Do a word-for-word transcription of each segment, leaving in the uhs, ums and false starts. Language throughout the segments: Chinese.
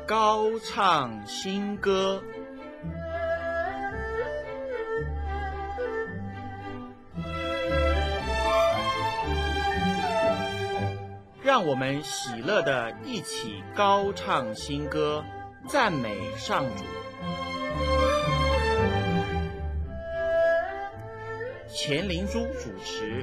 高唱新歌。让我们喜乐地一起高唱新歌，赞美上主。钱灵珠主持。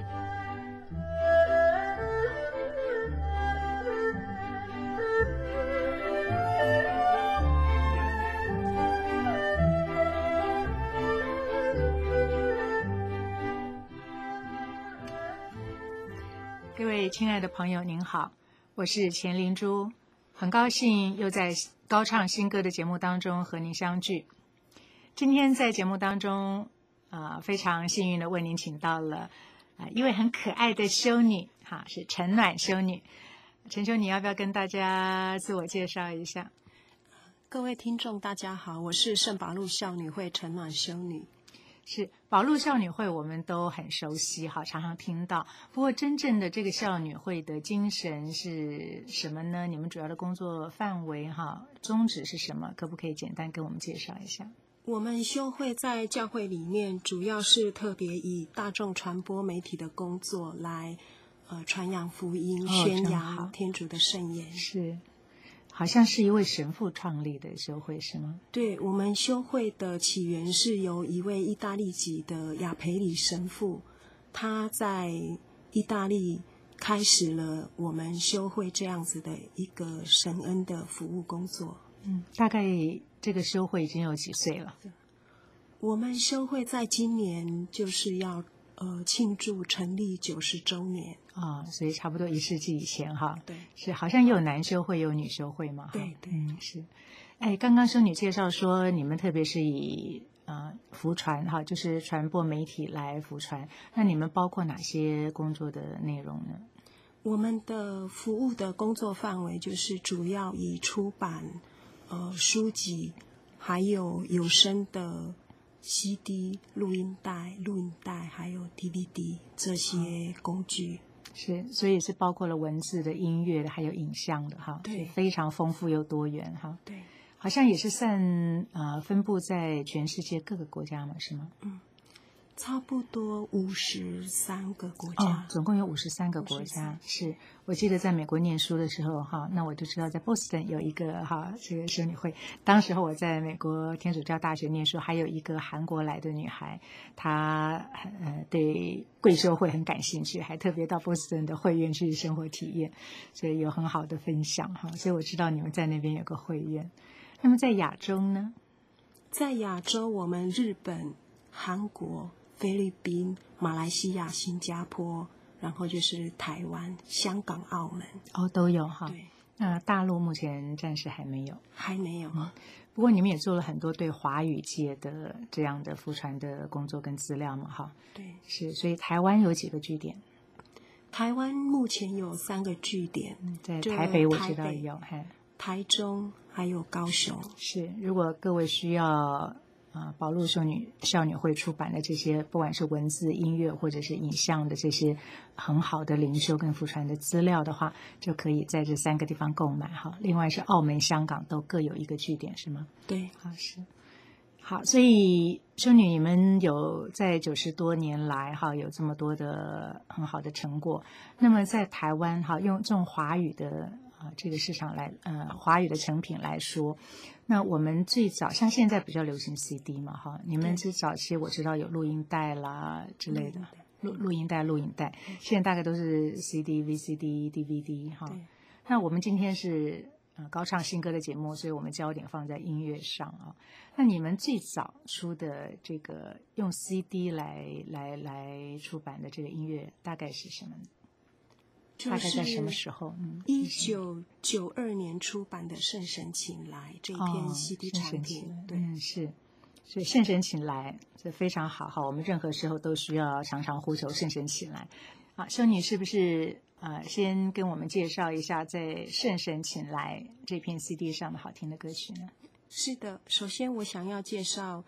各位亲爱的朋友您好，我是钱灵珠，很高兴又在高唱新歌的节目当中和您相聚。今天在节目当中呃，非常幸运的为您请到了、呃、一位很可爱的修女，哈，是陈暖修女。陈修女要不要跟大家自我介绍一下？ 各位听众大家好，我是圣保禄孝女会陈暖修女。 是保禄孝女会我们都很熟悉，好，常常听到。不过真正的这个孝女会的精神是什么呢？你们主要的工作范围哈，宗旨是什么？可不可以简单跟我们介绍一下？ 我们修会在教会里面主要是特别以大众传播媒体的工作来呃传扬福音、 哦、 宣扬天主的圣言。 是，好像是一位神父创立的修会是吗？ 对，我们修会的起源是由一位意大利籍的亚培里神父，他在意大利开始了我们修会这样子的一个神恩的服务工作。 嗯，大概这个修会已经有几岁了？ 我们修会在今年就是要呃庆祝成立九十周年啊、哦，所以差不多一世纪以前哈。 对， 是好像有男修会有女修会嘛。 对对， 嗯是。哎，刚刚修女介绍说你们特别是以呃福传哈，就是传播媒体来福传，那你们包括哪些工作的内容呢？ 我们的服务的工作范围就是主要以出版呃书籍，还有有声的 C D、录音带、录影带，还有 D V D 这些工具。 是，所以是包括了文字的、音乐的，还有影像的哈， 对， 非常丰富又多元哈。 对， 好像也是散呃分布在全世界各个国家嘛，是吗？ 嗯，差不多五十三个国家。 哦，总共有五十三个国家。是，我记得在美国念书的时候哈，那我就知道在波士顿有一个哈这个修女会。当时候我在美国天主教大学念书，还有一个韩国来的女孩，她呃对贵修会很感兴趣，还特别到波士顿的会院去生活体验，所以有很好的分享哈。所以我知道你们在那边有个会院。那么在亚洲呢？ 在亚洲，我们日本、韩国、菲律宾、马来西亚、新加坡，然后就是台湾、香港、澳门， 哦，都有哈。 对， 那大陆目前暂时还没有， 还没有。 嗯，不过你们也做了很多对华语界的这样的福传的工作跟资料嘛，哈。 对， 是，所以台湾有几个据点？ 台湾目前有三个据点， 嗯、在台北我知道有， 台, 台中还有高雄。 是，如果各位需要。啊，保禄修女孝女会出版的这些，不管是文字、音乐或者是影像的这些很好的灵修跟福传的资料的话，就可以在这三个地方购买哈。另外是澳门、香港都各有一个据点，是吗？ 对， 啊是。好，所以修女你们有在九十多年来哈有这么多的很好的成果。那么在台湾哈，用这种华语的啊这个市场来呃华语的成品来说。那我们最早像现在比较流行 C D 嘛哈，你们最早期我知道有录音带啦之类的，录录音带、录影带，现在大概都是 C D、V C D、D V D 哈。那我们今天是呃高唱新歌的节目，所以我们焦点放在音乐上啊。那你们最早出的这个用 C D 来来来出版的这个音乐大概是什么呢？大概在什么时候？嗯， 一九九二年出版的《圣神请来》这篇 C D 产品， 哦、 对， 嗯是，所以圣神请来，这非常好哈。我们任何时候都需要常常呼求圣神请来。啊，修女是不是呃先跟我们介绍一下在《圣神请来》这片 C D 上的好听的歌曲呢？ 是的，首先我想要介绍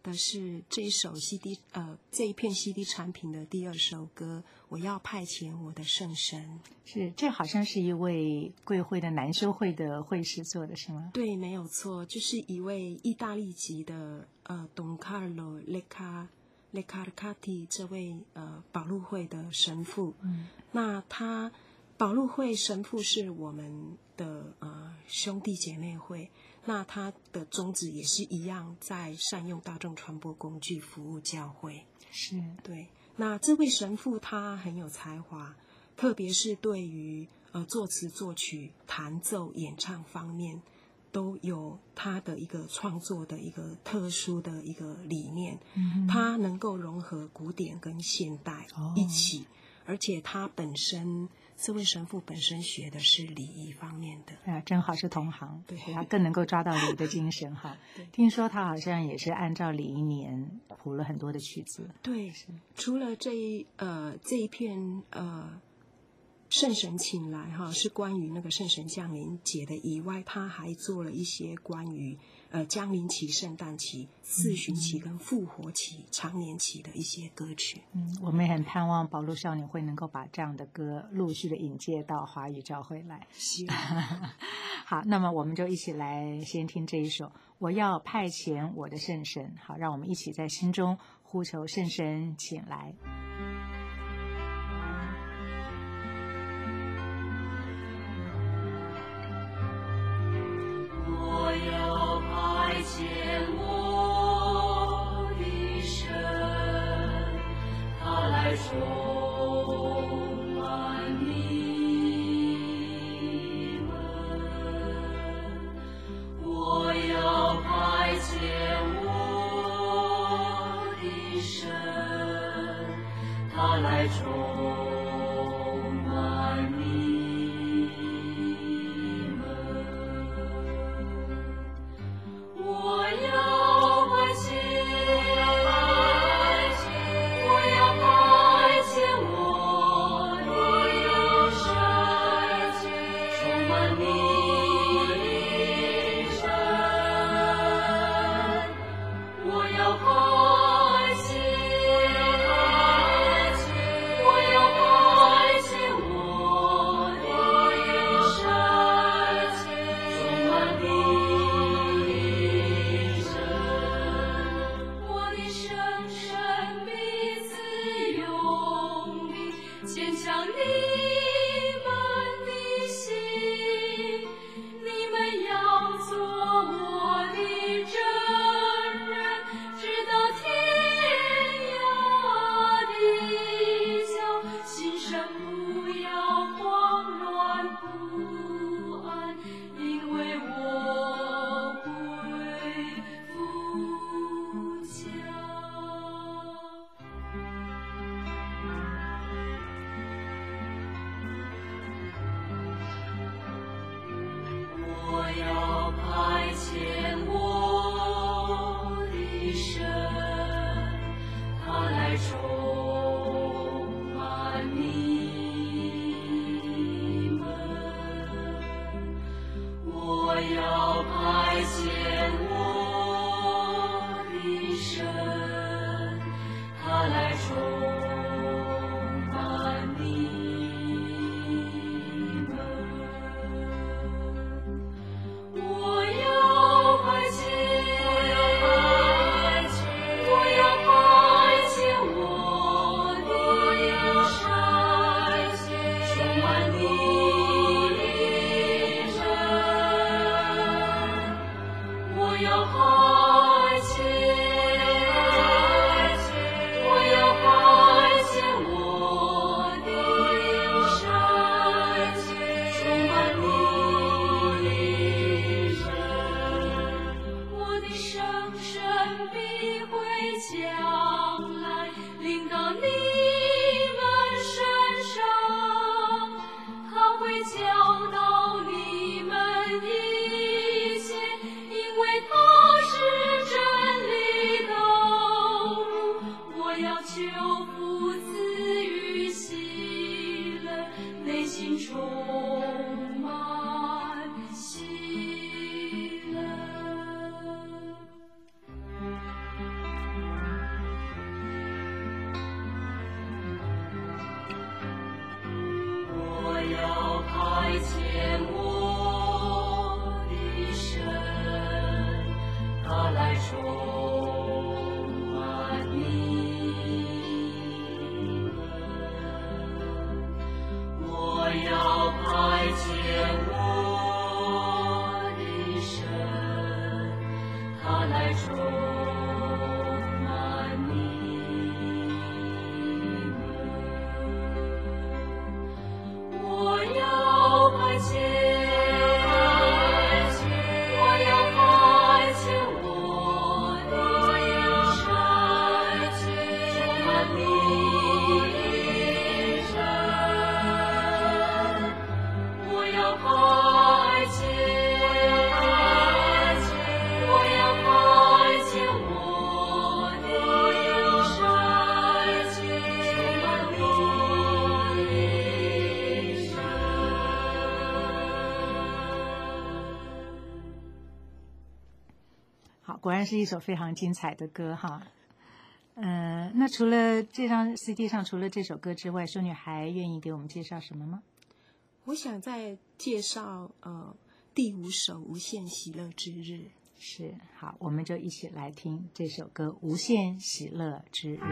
的是这一首 C D 呃这一片 C D 产品的第二首歌，我要派遣我的圣神。 是，这好像是一位贵会的男修会的会士做的，是吗？ 对，没有错，就是一位意大利籍的呃董卡罗雷卡雷卡卡蒂这位呃保禄会的神父。嗯，那他保禄会神父是我们的呃兄弟姐妹会，那他的宗旨也是一样，在善用大众传播工具服务教会。 是， 对。那这位神父他很有才华，特别是对于呃作词作曲、弹奏、演唱方面，都有他的一个创作的一个特殊的一个理念。嗯，他能够融合古典跟现代一起，哦，而且他本身这位神父本身学的是礼仪方面的， 哎呀，正好是同行， 对， 他更能够抓到礼仪的精神哈。听说他好像也是按照礼仪年谱了很多的曲子。 对，除了这一呃这一片呃圣神请来哈，是关于那个圣神降临节的以外，他还做了一些关于呃降临期、圣诞期、四旬期跟复活期、常年期的一些歌曲。 嗯，我们也很盼望保禄少年会能够把这样的歌陆续的引介到华语教会来。 是。 好，那么我们就一起来先听这一首《我要派遣我的圣神》。好，让我们一起在心中呼求圣神请来。 我要派遣我的神，他来充满你们。我要派遣我的神，他来充满你们。我要派遣，我要派遣我的神，充满你的神。我要派遣，我要派遣我的神，充满你的神。我的圣神必赐勇力，坚强你们的心。你们要做我的证人，直到天涯的角。心神不要慌乱不安，因为我会复家。我要派遣我的神，他来充满你们。我要派遣我的神，他来充满你们。我要派遣，我要派遣我的神，充满你的神。我要派遣，我要派遣我的神，充满你的神。我的圣神必会将来临到你们身上，他会教导你们一切，因为他是真理道路。我要求父赐予喜乐，内心充满喜乐。 牵我的身，他来充满你们。我要派遣我的神，他来充满你们。我要派遣。 果然是一首非常精彩的歌哈。呃，那除了这张 C D 上除了这首歌之外，修女还愿意给我们介绍什么吗？ 我想再介绍呃第五首《无限喜乐之日》。 是，好，我们就一起来听这首歌《无限喜乐之日》。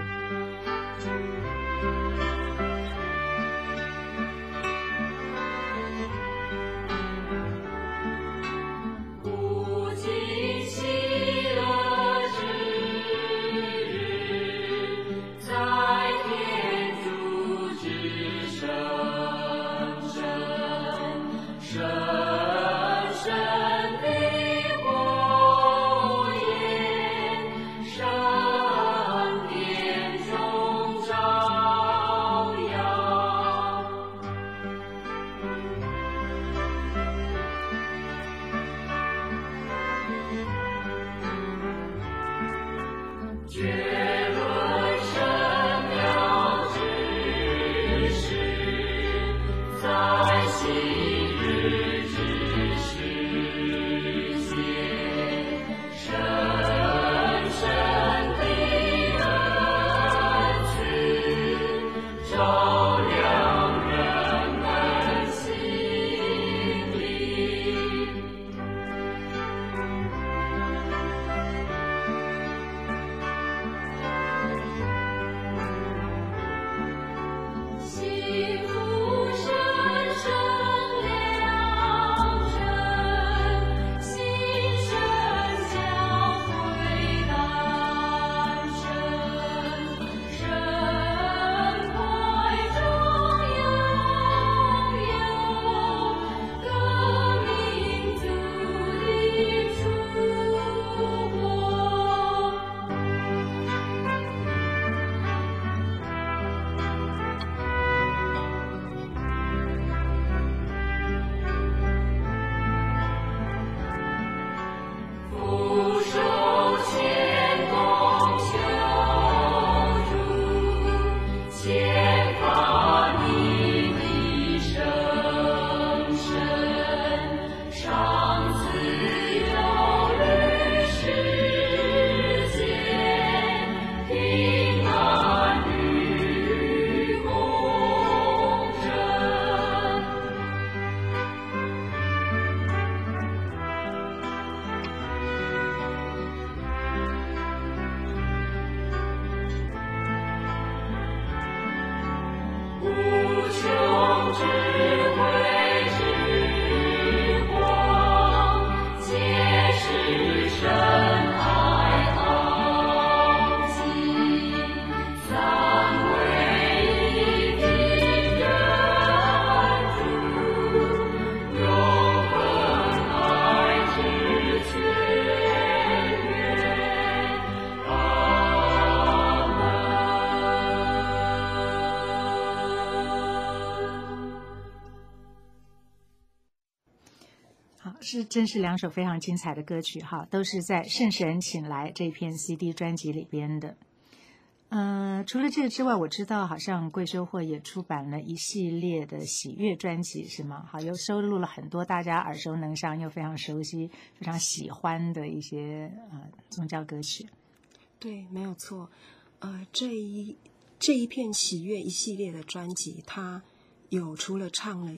是，真是两首非常精彩的歌曲哈，都是在《圣神请来》这篇 C D 专辑里边的。呃，除了这个之外，我知道好像贵收获也出版了一系列的喜悦专辑，是吗？好，又收录了很多大家耳熟能详又非常熟悉、非常喜欢的一些呃宗教歌曲。 对，没有错。呃，这一这一片喜悦一系列的专辑，它有除了唱了以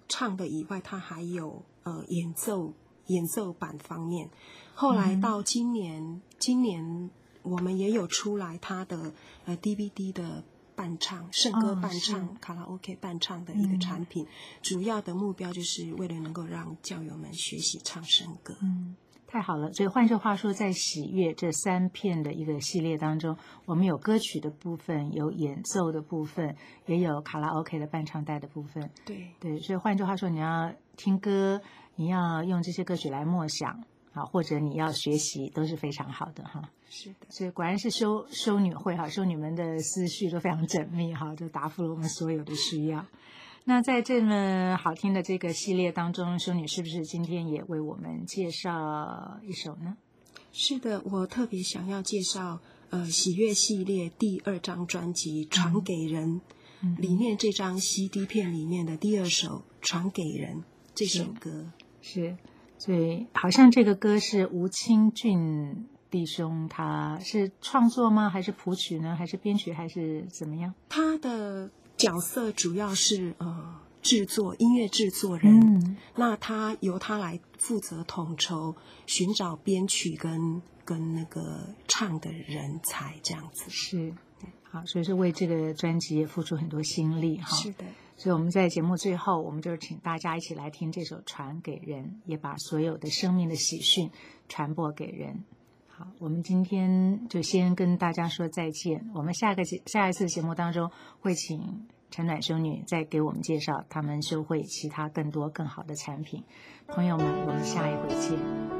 唱的以外，他还有呃演奏演奏版方面。后来到今年，嗯、今年我们也有出来他的呃 D V D 的伴唱、圣歌伴唱、哦、卡拉 OK 伴唱的一个产品。嗯、主要的目标就是为了能够让教友们学习唱圣歌。 嗯，太好了。所以换句话说，在喜悦这三片的一个系列当中，我们有歌曲的部分，有演奏的部分，也有卡拉 OK 的伴唱带的部分。 对对，所以换句话说，你要听歌，你要用这些歌曲来默想啊，或者你要学习，都是非常好的哈。 是的， 所以果然是修修女会哈，修女们的思绪都非常缜密哈，就答复了我们所有的需要。那在这么好听的这个系列当中，修女是不是今天也为我们介绍一首呢？ 是的，我特别想要介绍呃喜悦系列第二张专辑《传给人》嗯、里面这张 C D 片里面的第二首《传给人》这首歌。 是，所以好像这个歌是吴清俊弟兄，他是创作吗？还是谱曲呢？还是编曲？还是怎么样？ 他的角色主要是呃制作音乐制作人，嗯、那他由他来负责统筹，寻找编曲跟跟那个唱的人才这样子。 是，好，所以是为这个专辑也付出很多心力哈。 是的。 所以我们在节目最后，我们就请大家一起来听这首《传给人》，也把所有的生命的喜讯传播给人。好，我们今天就先跟大家说再见。我们下个节下一次节目当中会请陈暖修女再给我们介绍他们修会其他更多更好的产品。朋友们，我们下一回见。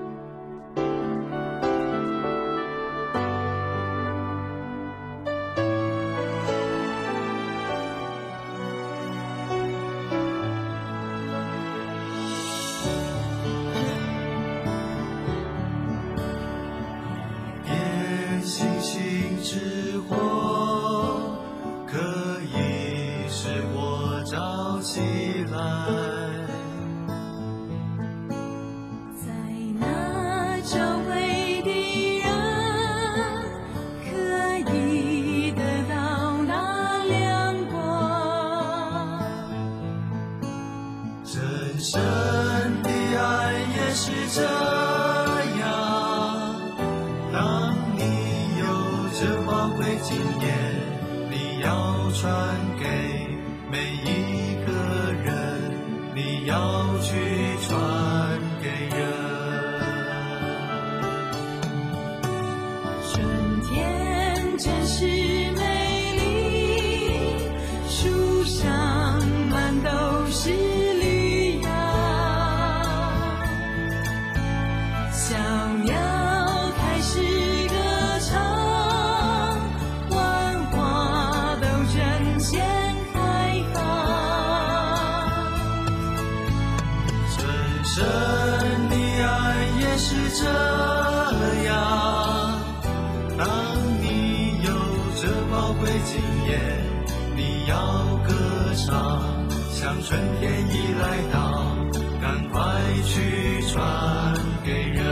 春天已来到，赶快去传给人。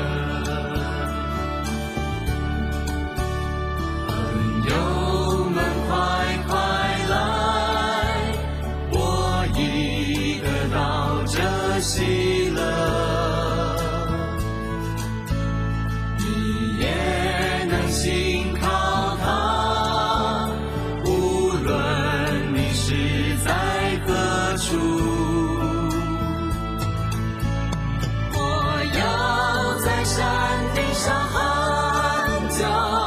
朋友们快快来，我已得到这喜乐，你也能信靠他，无论你是在何处。我要在山顶上喊叫，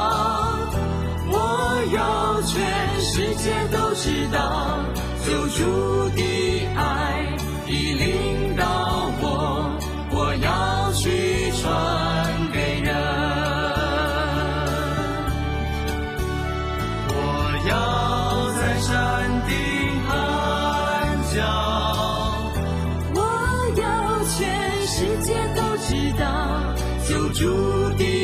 我要全世界都知道，救主的爱已领导我，我要去传给人。我要在山顶喊叫，我要全世界都知道，救主的